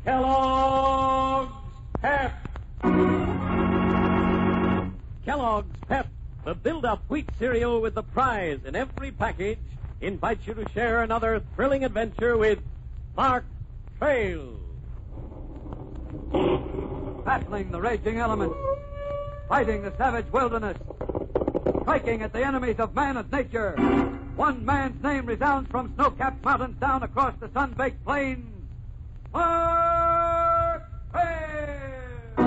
Kellogg's Pep. Kellogg's Pep, the build-up wheat cereal with the prize in every package, invites you to share another thrilling adventure with Mark Trail. Battling the raging elements, fighting the savage wilderness, striking at the enemies of man and nature. One man's name resounds from snow-capped mountains down across the sun-baked plains. Mark Trail!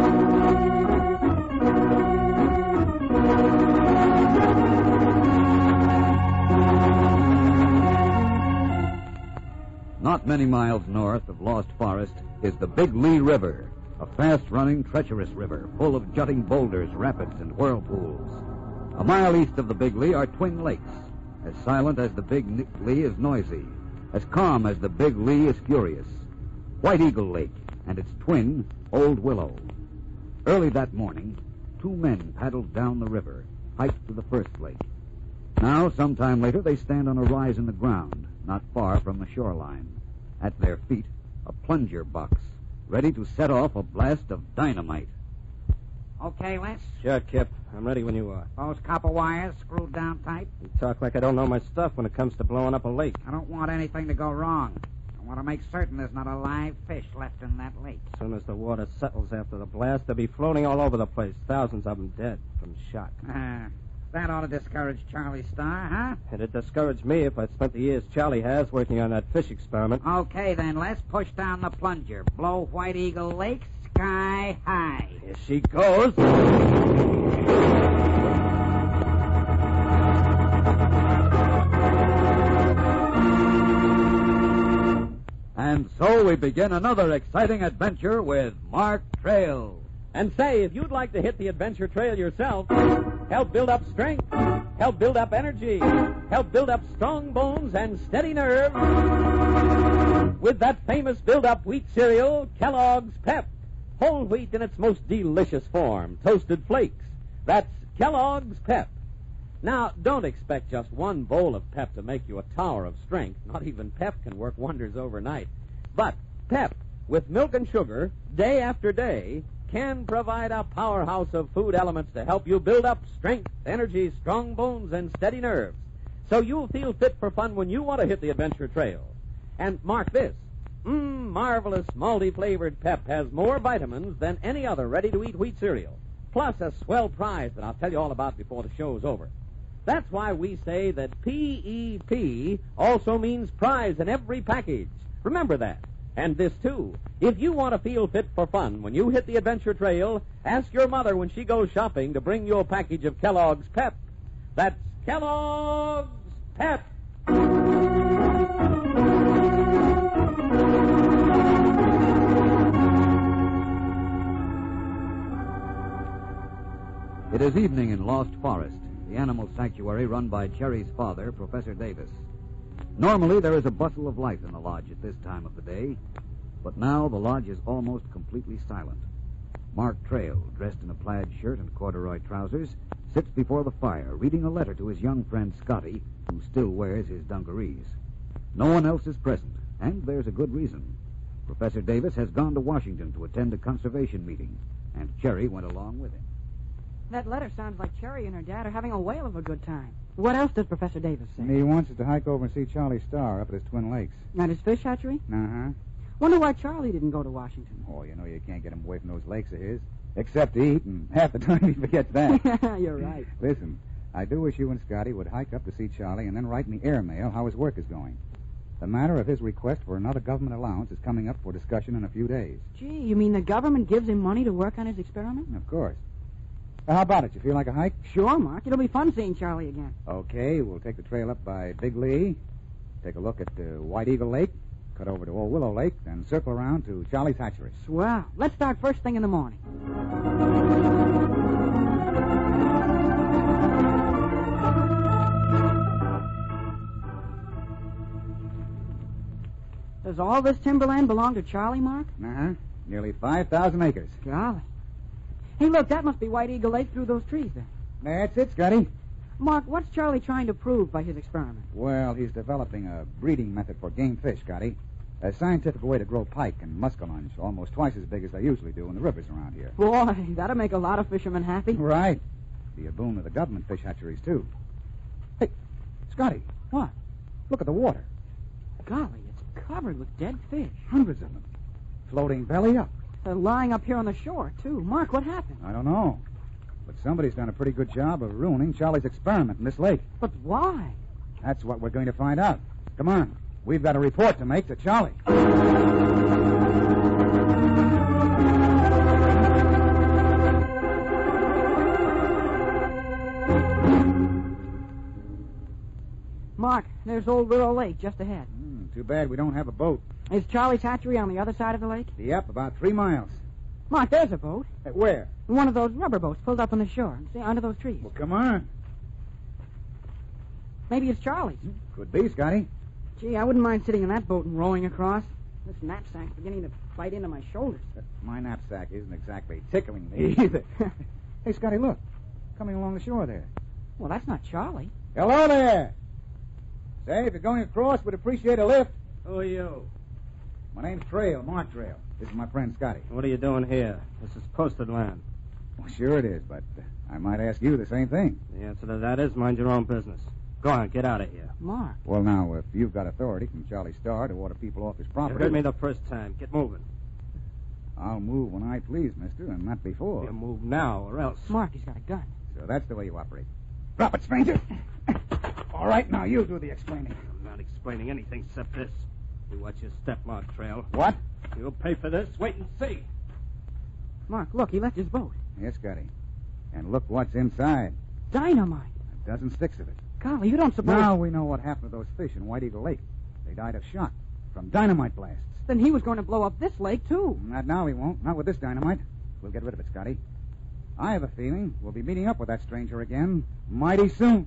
Not many miles north of Lost Forest is the Big Lee River, a fast-running, treacherous river full of jutting boulders, rapids, and whirlpools. A mile east of the Big Lee are Twin Lakes, as silent as the Big Lee is noisy, as calm as the Big Lee is furious. White Eagle Lake and its twin, Old Willow. Early that morning, two men paddled down the river, hiked to the first lake. Now, sometime later, they stand on a rise in the ground, not far from the shoreline. At their feet, a plunger box, ready to set off a blast of dynamite. Okay, Les? Sure, Kip. I'm ready when you are. Those copper wires screwed down tight? You talk like I don't know my stuff when it comes to blowing up a lake. I don't want anything to go wrong. I want to make certain there's not a live fish left in that lake. As soon as the water settles after the blast, they'll be floating all over the place. Thousands of them dead from shock. That ought to discourage Charlie Star, huh? It'd discourage me if I'd spent the years Charlie has working on that fish experiment. Okay, then, let's push down the plunger. Blow White Eagle Lake sky high. Here she goes. And so we begin another exciting adventure with Mark Trail. And say, if you'd like to hit the adventure trail yourself, help build up strength, help build up energy, help build up strong bones and steady nerves, with that famous build-up wheat cereal, Kellogg's Pep. Whole wheat in its most delicious form, toasted flakes. That's Kellogg's Pep. Now, don't expect just one bowl of Pep to make you a tower of strength. Not even Pep can work wonders overnight. But Pep, with milk and sugar, day after day, can provide a powerhouse of food elements to help you build up strength, energy, strong bones, and steady nerves. So you'll feel fit for fun when you want to hit the adventure trail. And mark this. Marvelous malty-flavored Pep has more vitamins than any other ready-to-eat wheat cereal. Plus a swell prize that I'll tell you all about before the show's over. That's why we say that P-E-P also means prize in every package. Remember that. And this, too. If you want to feel fit for fun when you hit the adventure trail, ask your mother when she goes shopping to bring you a package of Kellogg's Pep. That's Kellogg's Pep. It is evening in Lost Forest, the animal sanctuary run by Cherry's father, Professor Davis. Normally, there is a bustle of life in the lodge at this time of the day, but now the lodge is almost completely silent. Mark Trail, dressed in a plaid shirt and corduroy trousers, sits before the fire, reading a letter to his young friend Scotty, who still wears his dungarees. No one else is present, and there's a good reason. Professor Davis has gone to Washington to attend a conservation meeting, and Cherry went along with him. That letter sounds like Cherry and her dad are having a whale of a good time. What else does Professor Davis say? He wants us to hike over and see Charlie Star up at his Twin Lakes. At his fish hatchery? Uh-huh. Wonder why Charlie didn't go to Washington. Oh, you know you can't get him away from those lakes of his. Except to eat, and half the time he forgets that. You're right. Listen, I do wish you and Scotty would hike up to see Charlie and then write me airmail how his work is going. The matter of his request for another government allowance is coming up for discussion in a few days. Gee, you mean the government gives him money to work on his experiment? Of course. How about it? You feel like a hike? Sure, Mark. It'll be fun seeing Charlie again. Okay, we'll take the trail up by Big Lee, take a look at White Eagle Lake, cut over to Old Willow Lake, then circle around to Charlie's hatchery. Swell. Let's start first thing in the morning. Does all this timberland belong to Charlie, Mark? Uh-huh. Nearly 5,000 acres. Golly. Hey, look, that must be White Eagle Lake through those trees there. That's it, Scotty. Mark, what's Charlie trying to prove by his experiment? Well, he's developing a breeding method for game fish, Scotty. A scientific way to grow pike and muskellunge, almost twice as big as they usually do in the rivers around here. Boy, that'll make a lot of fishermen happy. Right. Be a boon to the government fish hatcheries, too. Hey, Scotty. What? Look at the water. Golly, it's covered with dead fish. Hundreds of them. Floating belly up. They're lying up here on the shore, too. Mark, what happened? I don't know. But somebody's done a pretty good job of ruining Charlie's experiment in this lake. But why? That's what we're going to find out. Come on. We've got a report to make to Charlie. Mark, there's Old Willow Lake just ahead. Too bad we don't have a boat. Is Charlie's hatchery on the other side of the lake? Yep, about 3 miles. Mark, there's a boat. Where? One of those rubber boats pulled up on the shore. See, under those trees. Well, come on. Maybe it's Charlie's. Could be, Scotty. Gee, I wouldn't mind sitting in that boat and rowing across. This knapsack's beginning to bite into my shoulders. My knapsack isn't exactly tickling me either. Hey, Scotty, look. Coming along the shore there. Well, that's not Charlie. Hello there. Say, if you're going across, we'd appreciate a lift. Who are you? My name's Trail, Mark Trail. This is my friend Scotty. What are you doing here? This is posted land. Well, sure it is, but I might ask you the same thing. The answer to that is mind your own business. Go on, get out of here. Mark. Well, now, if you've got authority from Charlie Starr to order people off his You property... heard me the first time. Get moving. I'll move when I please, mister, and not before. You move now or else. Mark, he's got a gun. So that's the way you operate. Drop it, stranger. All right, now you do the explaining. I'm not explaining anything except this. You watch your step, Mark Trail. What? You'll pay for this. Wait and see. Mark, look, he left his boat. Yes, Scotty. And look what's inside. Dynamite. A dozen sticks of it. Golly, you don't suppose... Now we know what happened to those fish in White Eagle Lake. They died of shock from dynamite blasts. Then he was going to blow up this lake, too. Not now, he won't. Not with this dynamite. We'll get rid of it, Scotty. I have a feeling we'll be meeting up with that stranger again mighty soon.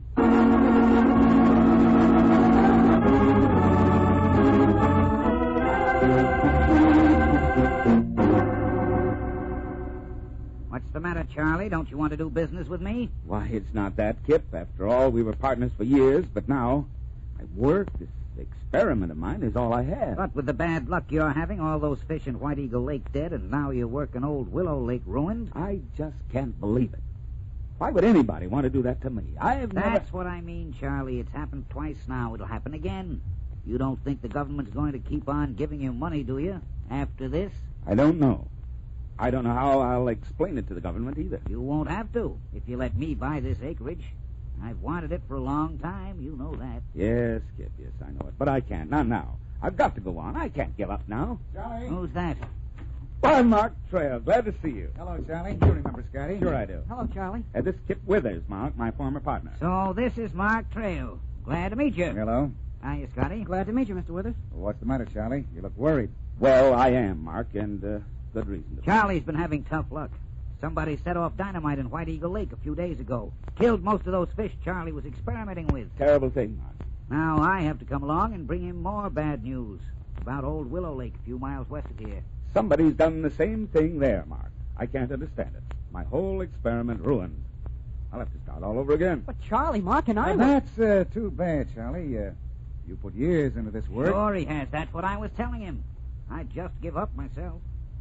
What's the matter, Charlie? Don't you want to do business with me? Why, it's not that, Kip. After all, we were partners for years, but now my work, this experiment of mine, is all I have. What with the bad luck you're having, all those fish in White Eagle Lake dead, and now you're working Old Willow Lake ruined? I just can't believe it. Why would anybody want to do that to me? That's what I mean, Charlie. It's happened twice now. It'll happen again. You don't think the government's going to keep on giving you money, do you, after this? I don't know. I don't know how I'll explain it to the government either. You won't have to if you let me buy this acreage. I've wanted it for a long time. You know that. Yes, Kip, yes, I know it. But I can't. Not now. I've got to go on. I can't give up now. Charlie? Who's that? Why, Mark Trail. Glad to see you. Hello, Charlie. You remember Scotty? Sure I do. Hello, Charlie. This is Kip Withers, Mark, my former partner. So this is Mark Trail. Glad to meet you. Hello. Hiya, Scotty. Glad to meet you, Mr. Withers. What's the matter, Charlie? You look worried. Well, I am, Mark, and good reason to be. Charlie's been having tough luck. Somebody set off dynamite in White Eagle Lake a few days ago. Killed most of those fish Charlie was experimenting with. Terrible thing, Mark. Now I have to come along and bring him more bad news about Old Willow Lake a few miles west of here. Somebody's done the same thing there, Mark. I can't understand it. My whole experiment ruined. I'll have to start all over again. But Charlie, Mark, and I... That's too bad, Charlie. You put years into this work. Sure he has. That's what I was telling him. I'd just give up myself.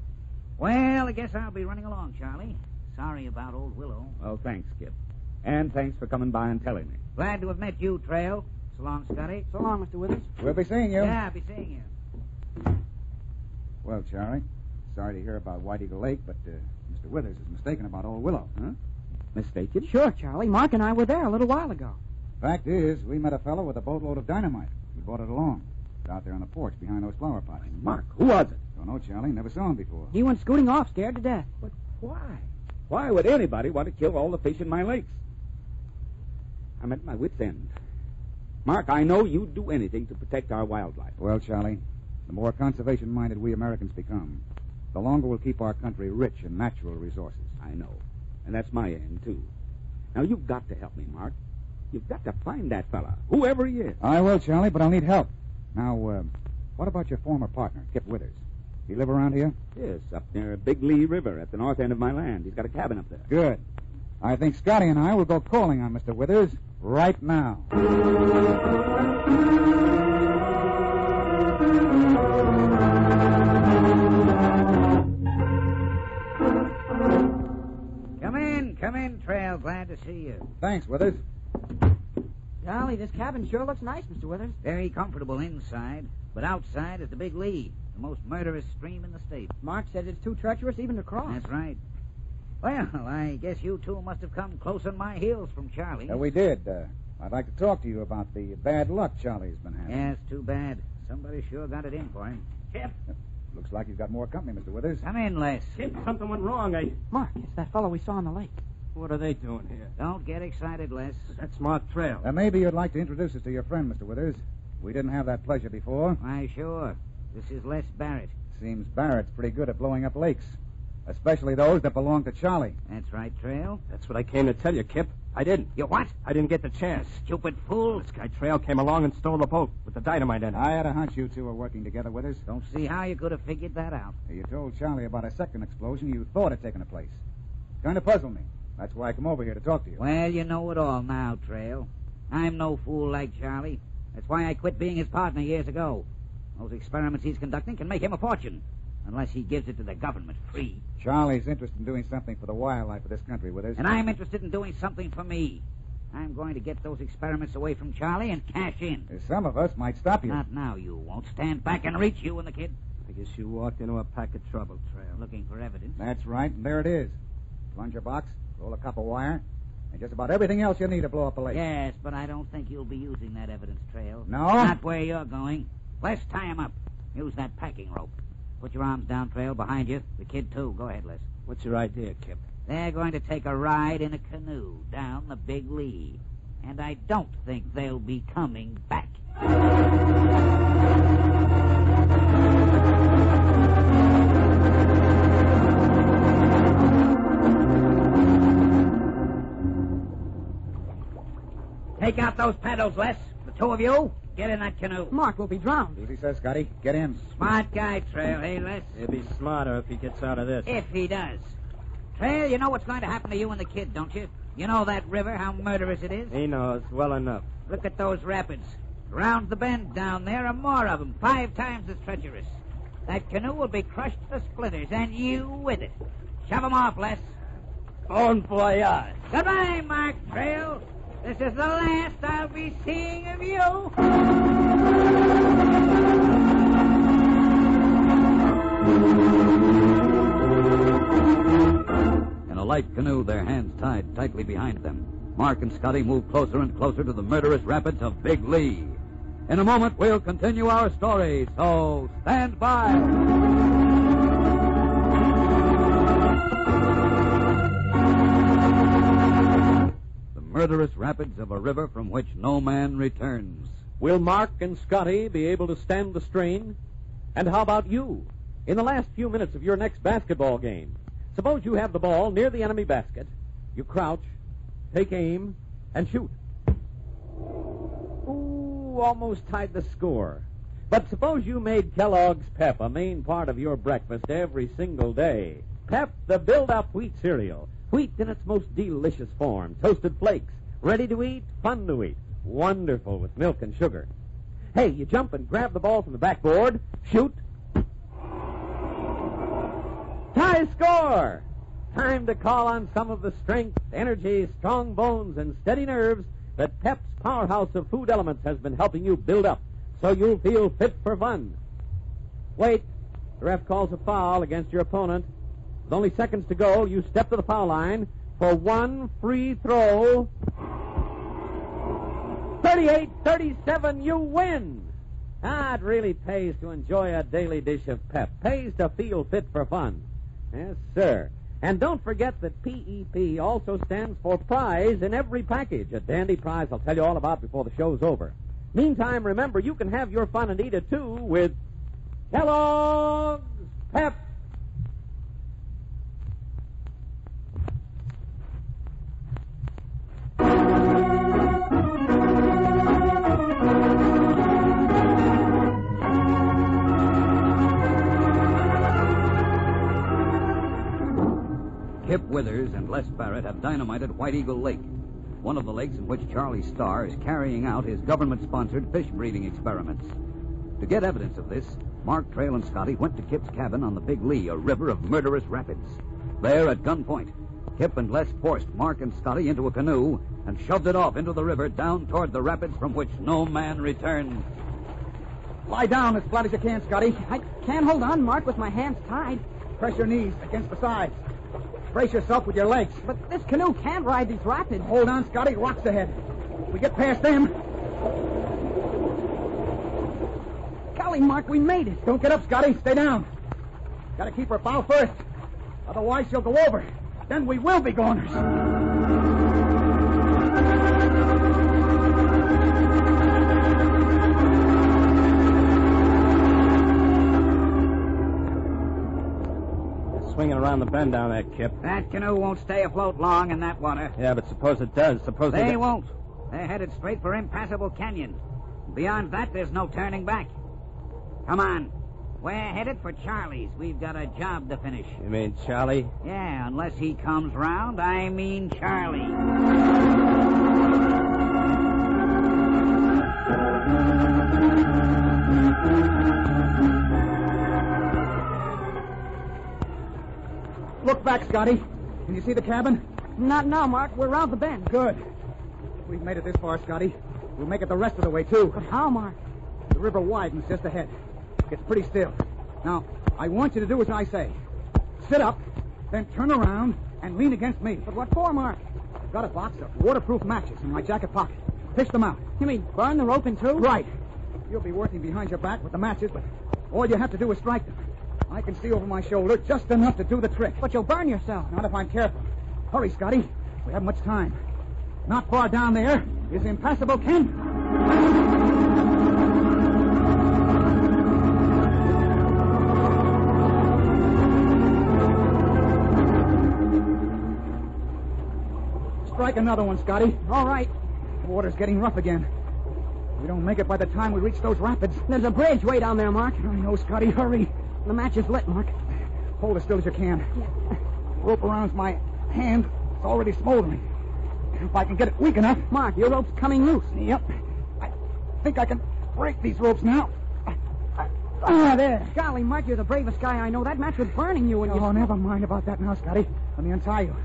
Well, I guess I'll be running along, Charlie. Sorry about Old Willow. Well, thanks, Kip. And thanks for coming by and telling me. Glad to have met you, Trail. So long, Scotty. So long, Mr. Withers. We'll be seeing you. Yeah, I'll be seeing you. Well, Charlie, sorry to hear about White Eagle Lake, but Mr. Withers is mistaken about Old Willow. Huh? Mistaken? Sure, Charlie. Mark and I were there a little while ago. Fact is, we met a fellow with a boatload of dynamite. We brought it along. It's out there on the porch behind those flower pots. Mark, who was it? Don't know, Charlie. Never saw him before. He went scooting off, scared to death. But why? Why would anybody want to kill all the fish in my lakes? I'm at my wit's end. Mark, I know you'd do anything to protect our wildlife. Well, Charlie, the more conservation-minded we Americans become, the longer we'll keep our country rich in natural resources. I know. And that's my aim, too. Now, you've got to help me, Mark. You've got to find that fella, whoever he is. I will, Charlie, but I'll need help. Now, what about your former partner, Kip Withers? He live around here? Yes, up near Big Lee River at the north end of my land. He's got a cabin up there. Good. I think Scotty and I will go calling on Mr. Withers right now. to see you. Thanks, Withers. Golly, this cabin sure looks nice, Mr. Withers. Very comfortable inside, but outside is the Big Lee, the most murderous stream in the state. Mark says it's too treacherous even to cross. That's right. Well, I guess you two must have come close on my heels from Charlie. We did. I'd like to talk to you about the bad luck Charlie's been having. Yes, too bad. Somebody sure got it in for him. Kip, Looks like he's got more company, Mr. Withers. Come in, Les. Kip, something went wrong. Mark, it's that fellow we saw on the lake. What are they doing here? Don't get excited, Les. That's Mark Trail. Maybe you'd like to introduce us to your friend, Mr. Withers. We didn't have that pleasure before. Why, sure. This is Les Barrett. Seems Barrett's pretty good at blowing up lakes, especially those that belong to Charlie. That's right, Trail. That's what I came to tell you, Kip. I didn't. You what? I didn't get the chance. Stupid fool. This guy Trail came along and stole the boat with the dynamite in it. I had a hunch you two were working together, Withers. Don't see how you could have figured that out. You told Charlie about a second explosion you thought had taken place. Kind of puzzled me. That's why I come over here to talk to you. Well, you know it all now, Trail. I'm no fool like Charlie. That's why I quit being his partner years ago. Those experiments he's conducting can make him a fortune, unless he gives it to the government free. Charlie's interested in doing something for the wildlife of this country, Withers. And I'm interested in doing something for me. I'm going to get those experiments away from Charlie and cash in. Some of us might stop you. Not now, you won't. Stand back and reach, you and the kid. I guess you walked into a pack of trouble, Trail. Looking for evidence. That's right, and there it is. Plunger box, roll of copper wire, and just about everything else you need to blow up a lake. Yes, but I don't think you'll be using that evidence, Trail. No? Not where you're going. Let's tie him up. Use that packing rope. Put your arms down, Trail, behind you. The kid, too. Go ahead, Les. What's your idea, Kip? They're going to take a ride in a canoe down the Big Lee. And I don't think they'll be coming back. Take out those paddles, Les. The two of you, get in that canoe. Mark will be drowned. Easy, says Scotty. Get in. Smart guy, Trail, hey, Les? He'll be smarter if he gets out of this. If he does. Trail, you know what's going to happen to you and the kid, don't you? You know that river, how murderous it is? He knows well enough. Look at those rapids. Round the bend down there are more of them, 5 times as treacherous. That canoe will be crushed to splinters, and you with it. Shove 'em off, Les. Bon voyage. Goodbye, Mark Trail. This is the last I'll be seeing of you. In a light canoe, their hands tied tightly behind them, Mark and Scotty move closer and closer to the murderous rapids of Big Lee. In a moment, we'll continue our story, so stand by. The murderous rapids of a river from which no man returns. Will Mark and Scotty be able to stand the strain? And how about you? In the last few minutes of your next basketball game, suppose you have the ball near the enemy basket. You crouch, take aim, and shoot. Ooh, almost tied the score. But suppose you made Kellogg's Pep a main part of your breakfast every single day. Pep, the build-up wheat cereal. Wheat in its most delicious form. Toasted flakes. Ready to eat, fun to eat. Wonderful with milk and sugar. Hey, you jump and grab the ball from the backboard. Shoot. Tie score! Time to call on some of the strength, energy, strong bones, and steady nerves that Pep's powerhouse of food elements has been helping you build up, so you'll feel fit for fun. Wait. The ref calls a foul against your opponent. With only seconds to go, you step to the foul line for one free throw. 38-37, you win! It really pays to enjoy a daily dish of Pep. Pays to feel fit for fun. Yes, sir. And don't forget that PEP also stands for prize in every package. A dandy prize I'll tell you all about before the show's over. Meantime, remember, you can have your fun and eat it, too, with Kellogg's Pep. Kip Withers and Les Barrett have dynamited White Eagle Lake, one of the lakes in which Charlie Starr is carrying out his government-sponsored fish-breeding experiments. To get evidence of this, Mark, Trail, and Scotty went to Kip's cabin on the Big Lee, a river of murderous rapids. There, at gunpoint, Kip and Les forced Mark and Scotty into a canoe and shoved it off into the river down toward the rapids from which no man returned. Lie down as flat as you can, Scotty. I can't hold on, Mark, with my hands tied. Press your knees against the sides. Brace yourself with your legs. But this canoe can't ride these rapids. Hold on, Scotty. Rocks ahead. If we get past them... Golly, Mark, we made it. Don't get up, Scotty. Stay down. Gotta keep her bow first. Otherwise, she'll go over. Then we will be goners. Swinging around the bend down there, Kip. That canoe won't stay afloat long in that water. Yeah, but suppose it does. Suppose They won't. They're headed straight for Impassable Canyon. Beyond that, there's no turning back. Come on. We're headed for Charlie's. We've got a job to finish. You mean Charlie? Yeah, unless he comes round, I mean Charlie. Look back, Scotty. Can you see the cabin? Not now, Mark. We're around the bend. Good. We've made it this far, Scotty. We'll make it the rest of the way, too. But how, Mark? The river widens just ahead. It's pretty still. Now, I want you to do as I say. Sit up, then turn around and lean against me. But what for, Mark? I've got a box of waterproof matches in my jacket pocket. Fish them out. You mean burn the rope in two? Right. You'll be working behind your back with the matches, but all you have to do is strike them. I can see over my shoulder just enough to do the trick. But you'll burn yourself. Not if I'm careful. Hurry, Scotty. We haven't much time. Not far down there is Impassable Canyon. Strike another one, Scotty. All right. The water's getting rough again. We don't make it by the time we reach those rapids. There's a bridge way down there, Mark. I know, Scotty. Hurry. The match is lit, Mark. Hold as still as you can. Rope around my hand. It's already smoldering. If I can get it weak enough. Mark, your rope's coming loose. Yep. I think I can break these ropes now. There. Golly, Mark, you're the bravest guy I know. That match was burning you when you... Oh, never mind about that now, Scotty. Let me untie you.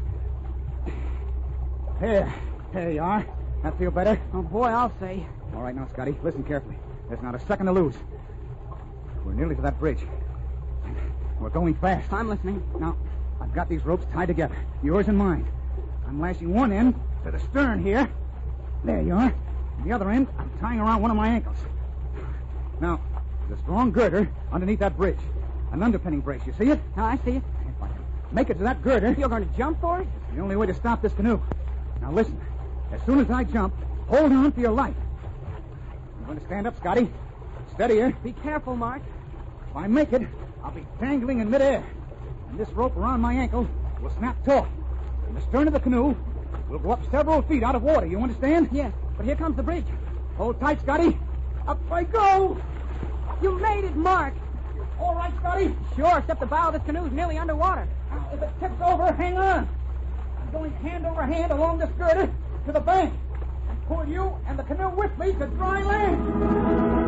There you are. That feel better? Oh, boy, I'll say. All right, now, Scotty, listen carefully. There's not a second to lose. We're nearly to that bridge. We're going fast. I'm listening. Now, I've got these ropes tied together, yours and mine. I'm lashing one end to the stern here. There you are. The other end, I'm tying around one of my ankles. Now, there's a strong girder underneath that bridge. An underpinning brace. You see it? Oh, I see it. If I can make it to that girder... You're going to jump for it? It's the only way to stop this canoe. Now, listen. As soon as I jump, hold on for your life. I'm going to stand up, Scotty. Steadier. Be careful, Mark. If I make it, I'll be dangling in midair. And this rope around my ankle will snap taut. And the stern of the canoe will go up several feet out of water. You understand? Yes, but here comes the bridge. Hold tight, Scotty. Up I go. You made it, Mark. All right, Scotty. Sure, except the bow of this canoe's nearly underwater. Now, if it tips over, hang on. I'm going hand over hand along this girder to the bank and pull you and the canoe with me to dry land.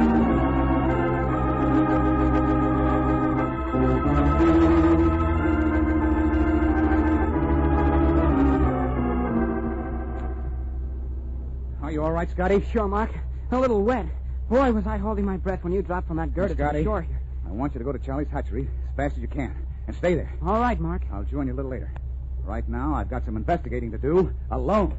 Are you all right, Scotty? Sure, Mark. A little wet. Boy, was I holding my breath when you dropped from that girder to Scotty, the shore here. I want you to go to Charlie's hatchery as fast as you can. And stay there. All right, Mark. I'll join you a little later. Right now, I've got some investigating to do, alone.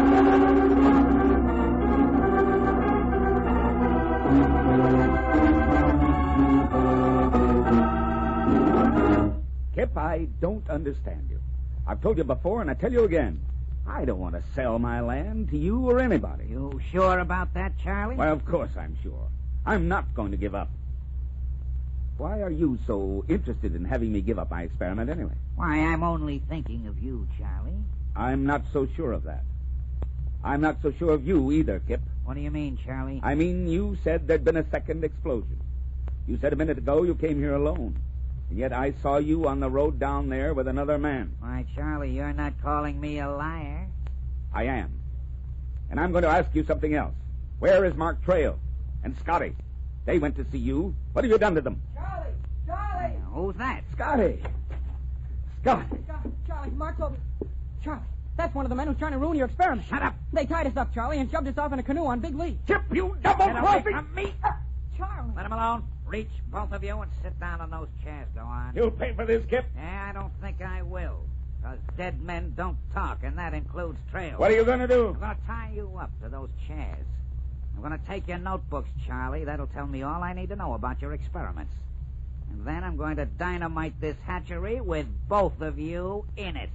Kip, I don't understand you. I've told you before, and I tell you again. I don't want to sell my land to you or anybody. You sure about that, Charlie? Well, of course I'm sure. I'm not going to give up. Why are you so interested in having me give up my experiment anyway? Why, I'm only thinking of you, Charlie. I'm not so sure of that. I'm not so sure of you either, Kip. What do you mean, Charlie? I mean, you said there'd been a second explosion. You said a minute ago you came here alone. And yet I saw you on the road down there with another man. Why, Charlie, you're not calling me a liar. I am. And I'm going to ask you something else. Where is Mark Trail and Scotty? They went to see you. What have you done to them? Charlie! Charlie! Who's that? Scotty. Scott! Charlie, Mark's over. Charlie, that's one of the men who's trying to ruin your experiment. Shut up. They tied us up, Charlie, and shoved us off in a canoe on Big Lee. Chip, you Get away double-crossing! from me. Charlie. Let him alone. Reach, both of you, and sit down on those chairs. Go on. You'll pay for this, Kip. Yeah, I don't think I will. Because dead men don't talk, and that includes trails. What are you going to do? I'm going to tie you up to those chairs. I'm going to take your notebooks, Charlie. That'll tell me all I need to know about your experiments. And then I'm going to dynamite this hatchery with both of you in it.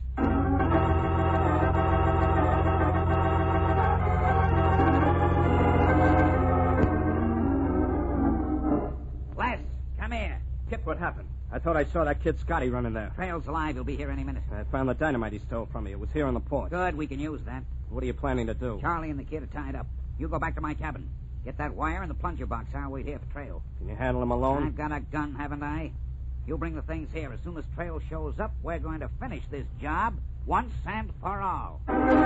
Les, come here. Kip, what happened? I thought I saw that kid Scotty running there. Trail's alive. He'll be here any minute. I found the dynamite he stole from me. It was here on the porch. Good, we can use that. What are you planning to do? Charlie and the kid are tied up. You go back to my cabin. Get that wire in the plunger box. I'll wait here for Trail. Can you handle him alone? I've got a gun, haven't I? You bring the things here. As soon as Trail shows up, we're going to finish this job once and for all.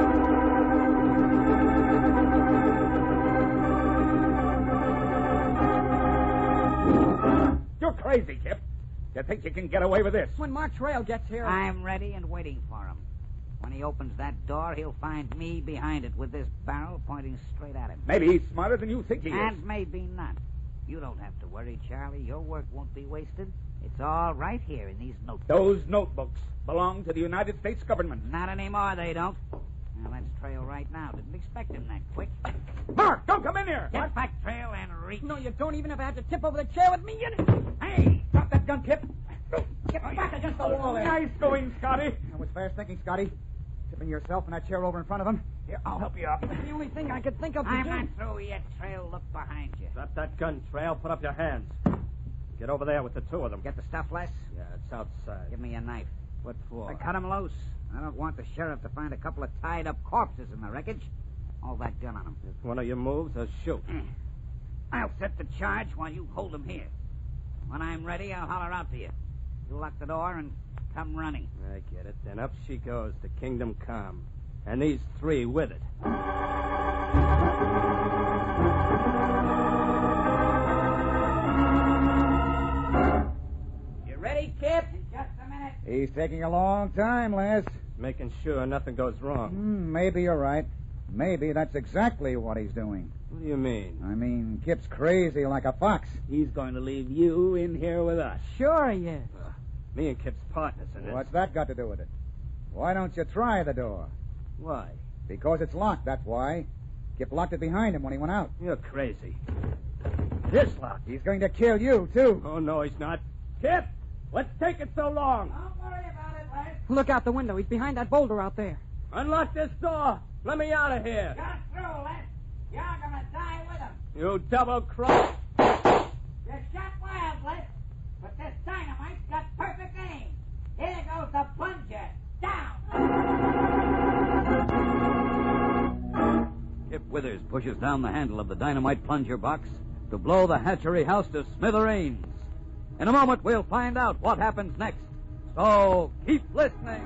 You're crazy, Kip. You think you can get away with this? When Mark Trail gets here... I'm ready and waiting for him. When he opens that door, he'll find me behind it with this barrel pointing straight at him. Maybe he's smarter than you think he is. And maybe not. You don't have to worry, Charlie. Your work won't be wasted. It's all right here in these notebooks. Those notebooks belong to the United States government. Not anymore, they don't. Now, let's Trail right now. Didn't expect him that quick. Mark, don't come in here! Get back, Trail, and reach. No, you don't even have to tip over the chair with me in it. Hey! Drop that gun, Kip. Get back against the wall there. Nice going, Scotty. That was fast thinking, Scotty. Tipping yourself in that chair over in front of him. Here, I'll help you up. It's the only thing I could think of to I'm do. not through yet, Trail. Look behind you. Drop that gun, Trail. Put up your hands. Get over there with the two of them. Get the stuff, Les? Yeah, it's outside. Give me a knife. What for? I cut him loose. I don't want the sheriff to find a couple of tied-up corpses in the wreckage. Hold that gun on him. If one of you moves, I'll shoot. I'll set the charge while you hold him here. When I'm ready, I'll holler out to you. You lock the door and come running. I get it. Then up she goes to Kingdom Come. And these three with it. You ready, Kip? In just a minute. He's taking a long time, Les. Making sure nothing goes wrong. Maybe you're right. Maybe that's exactly what he's doing. What do you mean? I mean, Kip's crazy like a fox. He's going to leave you in here with us. Sure he is. Me and Kip's partners in it. What's that got to do with it? Why don't you try the door? Why? Because it's locked, that's why. Kip locked it behind him when he went out. You're crazy. This lock. He's going to kill you, too. Oh, no, he's not. Kip! What's taking so long? Don't worry about it, Les. Look out the window. He's behind that boulder out there. Unlock this door. Let me out of here. You're through, Les. You're gonna die with him. You double-cross. You shot wild, Les. But this dynamite's got perfect aim. Here goes the plunger. Down. Kip Withers pushes down the handle of the dynamite plunger box to blow the hatchery house to smithereens. In a moment, we'll find out what happens next. So keep listening.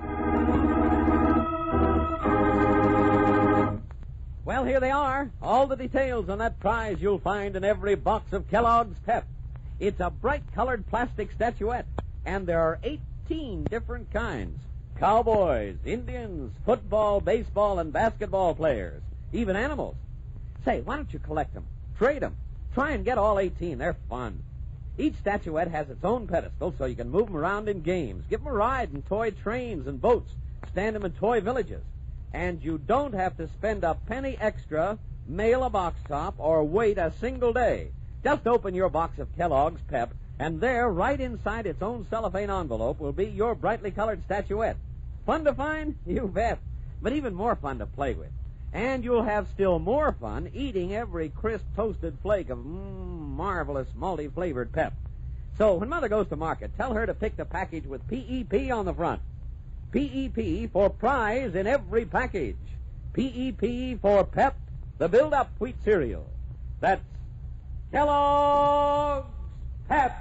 Well, here they are. All the details on that prize you'll find in every box of Kellogg's Pep. It's a bright-colored plastic statuette, and there are 18 different kinds. Cowboys, Indians, football, baseball, and basketball players, even animals. Say, why don't you collect them? Trade them. Try and get all 18. They're fun. Each statuette has its own pedestal, so you can move them around in games. Give them a ride in toy trains and boats. Stand them in toy villages. And you don't have to spend a penny extra, mail a box top, or wait a single day. Just open your box of Kellogg's Pep, and there, right inside its own cellophane envelope, will be your brightly colored statuette. Fun to find? You bet. But even more fun to play with. And you'll have still more fun eating every crisp toasted flake of marvelous multi-flavored Pep. So when Mother goes to market, tell her to pick the package with P.E.P. on the front. P.E.P. for prize in every package. P.E.P. for Pep, the build-up wheat cereal. That's Kellogg's Pep.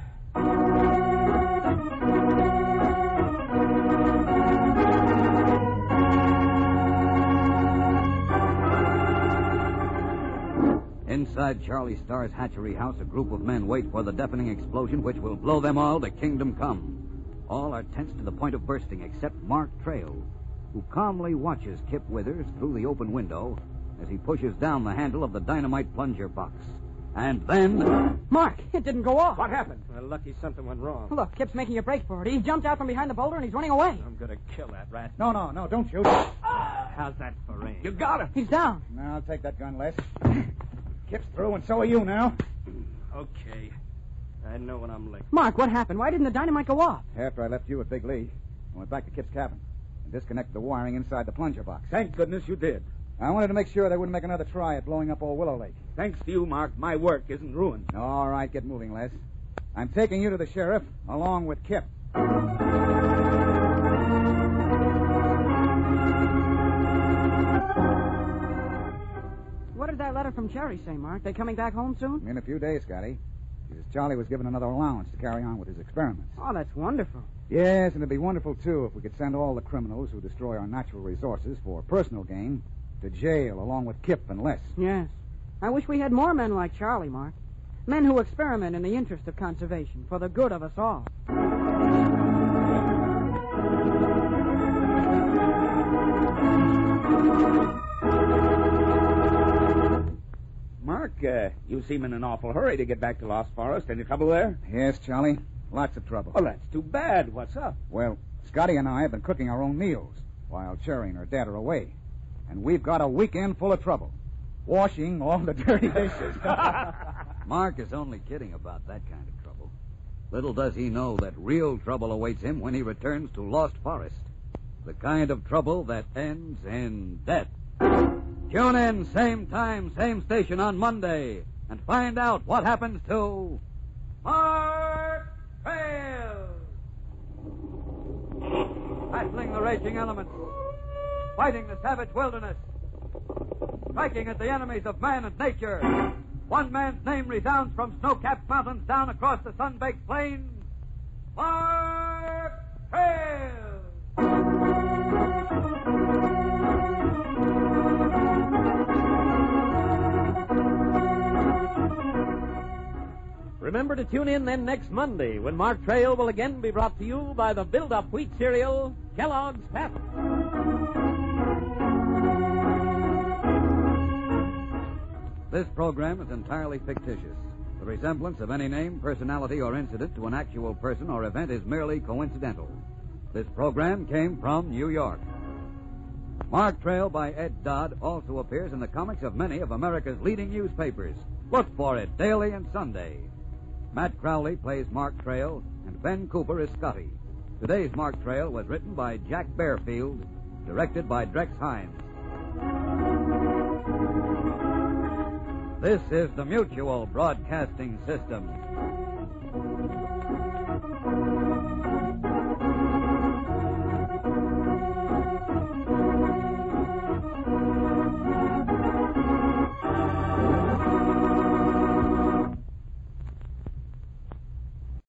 Inside Charlie Starr's hatchery house, a group of men wait for the deafening explosion which will blow them all to Kingdom Come. All are tense to the point of bursting except Mark Trail, who calmly watches Kip Withers through the open window as he pushes down the handle of the dynamite plunger box. And then... Mark, it didn't go off. What happened? Well, lucky something went wrong. Look, Kip's making a break for it. He jumped out from behind the boulder and he's running away. I'm going to kill that rat. No, don't shoot. How's that for aim? You got him. He's down. Now, I'll take that gun, Les. Kip's through, and so are you now. Okay. I know when I'm licked. Mark, what happened? Why didn't the dynamite go off? After I left you at Big Lee, I went back to Kip's cabin and disconnected the wiring inside the plunger box. Thank goodness you did. I wanted to make sure they wouldn't make another try at blowing up old Willow Lake. Thanks to you, Mark, my work isn't ruined. All right, get moving, Les. I'm taking you to the sheriff, along with Kip. What did that letter from Cherry say, Mark? They coming back home soon? In a few days, Scotty. She says Charlie was given another allowance to carry on with his experiments. Oh, that's wonderful. Yes, and it'd be wonderful, too, if we could send all the criminals who destroy our natural resources for personal gain to jail along with Kip and Les. Yes. I wish we had more men like Charlie, Mark. Men who experiment in the interest of conservation for the good of us all. Mark, you seem in an awful hurry to get back to Lost Forest. Any trouble there? Yes, Charlie. Lots of trouble. Oh, that's too bad. What's up? Well, Scotty and I have been cooking our own meals while Cherry and her dad are away. And we've got a weekend full of trouble. Washing all the dirty dishes. Mark is only kidding about that kind of trouble. Little does he know that real trouble awaits him when he returns to Lost Forest. The kind of trouble that ends in death. Tune in, same time, same station on Monday, and find out what happens to Mark Trail. Battling the raging elements, fighting the savage wilderness, striking at the enemies of man and nature. One man's name resounds from snow-capped mountains down across the sun-baked plains. Mark Trail! Remember to tune in then next Monday when Mark Trail will again be brought to you by the build-up wheat cereal, Kellogg's Pep. This program is entirely fictitious. The resemblance of any name, personality, or incident to an actual person or event is merely coincidental. This program came from New York. Mark Trail by Ed Dodd also appears in the comics of many of America's leading newspapers. Look for it daily and Sunday. Matt Crowley plays Mark Trail, and Ben Cooper is Scotty. Today's Mark Trail was written by Jack Bearfield, directed by Drex Hines. This is the Mutual Broadcasting System.